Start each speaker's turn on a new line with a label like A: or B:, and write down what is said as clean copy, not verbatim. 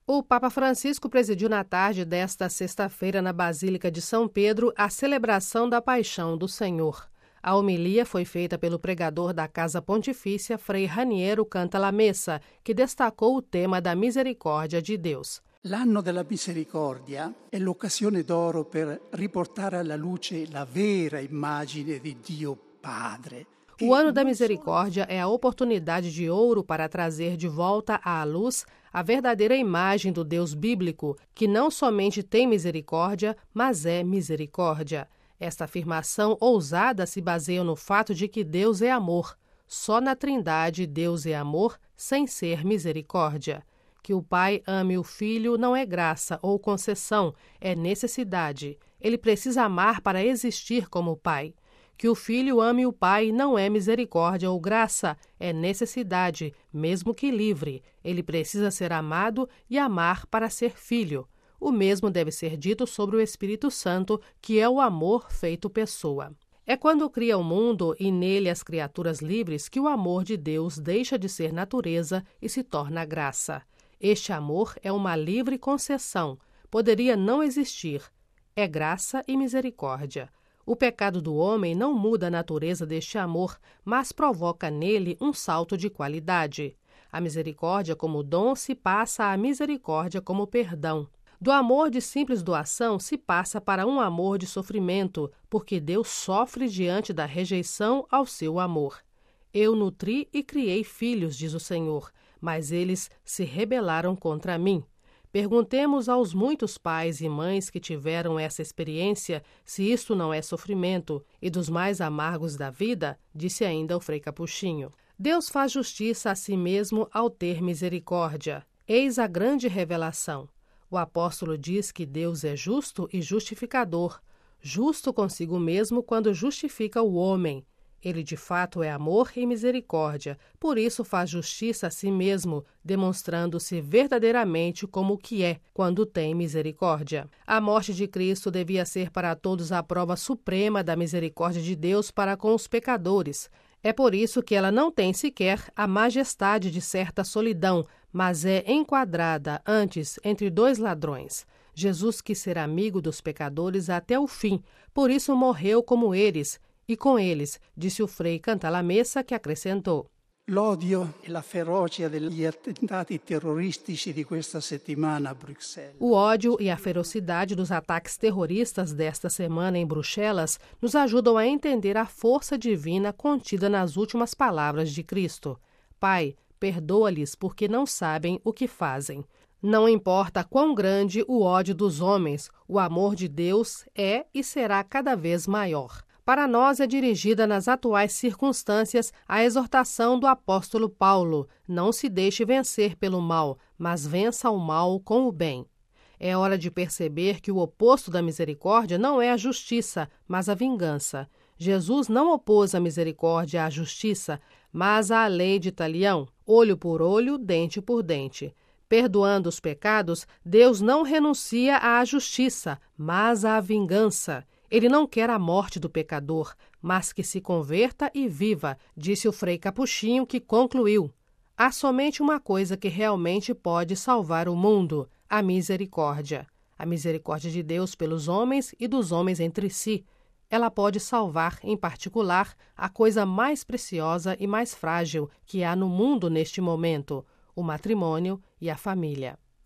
A: O Papa Francisco presidiu na tarde desta sexta-feira na Basílica de São Pedro a celebração da Paixão do Senhor. A homilia foi feita pelo pregador da Casa Pontifícia, Frei Raniero Cantalamessa, que destacou o tema da misericórdia de Deus.
B: L'anno della misericordia è l'occasione d'oro per riportare alla luce la vera immagine di Dio Padre.
A: O Ano da Misericórdia é a oportunidade de ouro para trazer de volta à luz a verdadeira imagem do Deus bíblico, que não somente tem misericórdia, mas é misericórdia. Esta afirmação ousada se baseia no fato de que Deus é amor. Só na Trindade Deus é amor, sem ser misericórdia. Que o Pai ame o Filho não é graça ou concessão, é necessidade. Ele precisa amar para existir como Pai. Que o Filho ame o Pai não é misericórdia ou graça, é necessidade, mesmo que livre. Ele precisa ser amado e amar para ser filho. O mesmo deve ser dito sobre o Espírito Santo, que é o amor feito pessoa. É quando cria o mundo e nele as criaturas livres que o amor de Deus deixa de ser natureza e se torna graça. Este amor é uma livre concessão. Poderia não existir. É graça e misericórdia. O pecado do homem não muda a natureza deste amor, mas provoca nele um salto de qualidade. A misericórdia como dom se passa à misericórdia como perdão. Do amor de simples doação se passa para um amor de sofrimento, porque Deus sofre diante da rejeição ao seu amor. Eu nutri e criei filhos, diz o Senhor, mas eles se rebelaram contra mim. Perguntemos aos muitos pais e mães que tiveram essa experiência se isto não é sofrimento, e dos mais amargos da vida, disse ainda o Frei Capuchinho. Deus faz justiça a si mesmo ao ter misericórdia. Eis a grande revelação. O apóstolo diz que Deus é justo e justificador, justo consigo mesmo quando justifica o homem. Ele de fato é amor e misericórdia, por isso faz justiça a si mesmo, demonstrando-se verdadeiramente como o que é, quando tem misericórdia. A morte de Cristo devia ser para todos a prova suprema da misericórdia de Deus para com os pecadores. É por isso que ela não tem sequer a majestade de certa solidão, mas é enquadrada antes entre dois ladrões. Jesus quis ser amigo dos pecadores até o fim, por isso morreu como eles, e com eles, disse o Frei Cantalamessa, que acrescentou:
B: L'odio e la ferocia degli attentati terroristici di questa settimana a Bruxelas.
A: O ódio e a ferocidade dos ataques terroristas desta semana em Bruxelas nos ajudam a entender a força divina contida nas últimas palavras de Cristo. Pai, perdoa-lhes porque não sabem o que fazem. Não importa quão grande o ódio dos homens, o amor de Deus é e será cada vez maior. Para nós é dirigida nas atuais circunstâncias a exortação do apóstolo Paulo: não se deixe vencer pelo mal, mas vença o mal com o bem. É hora de perceber que o oposto da misericórdia não é a justiça, mas a vingança. Jesus não opôs a misericórdia à justiça, mas à lei de talião, olho por olho, dente por dente. Perdoando os pecados, Deus não renuncia à justiça, mas à vingança. Ele não quer a morte do pecador, mas que se converta e viva, disse o Frei Capuchinho, que concluiu: há somente uma coisa que realmente pode salvar o mundo: a misericórdia. A misericórdia de Deus pelos homens e dos homens entre si. Ela pode salvar, em particular, a coisa mais preciosa e mais frágil que há no mundo neste momento: o matrimônio e a família.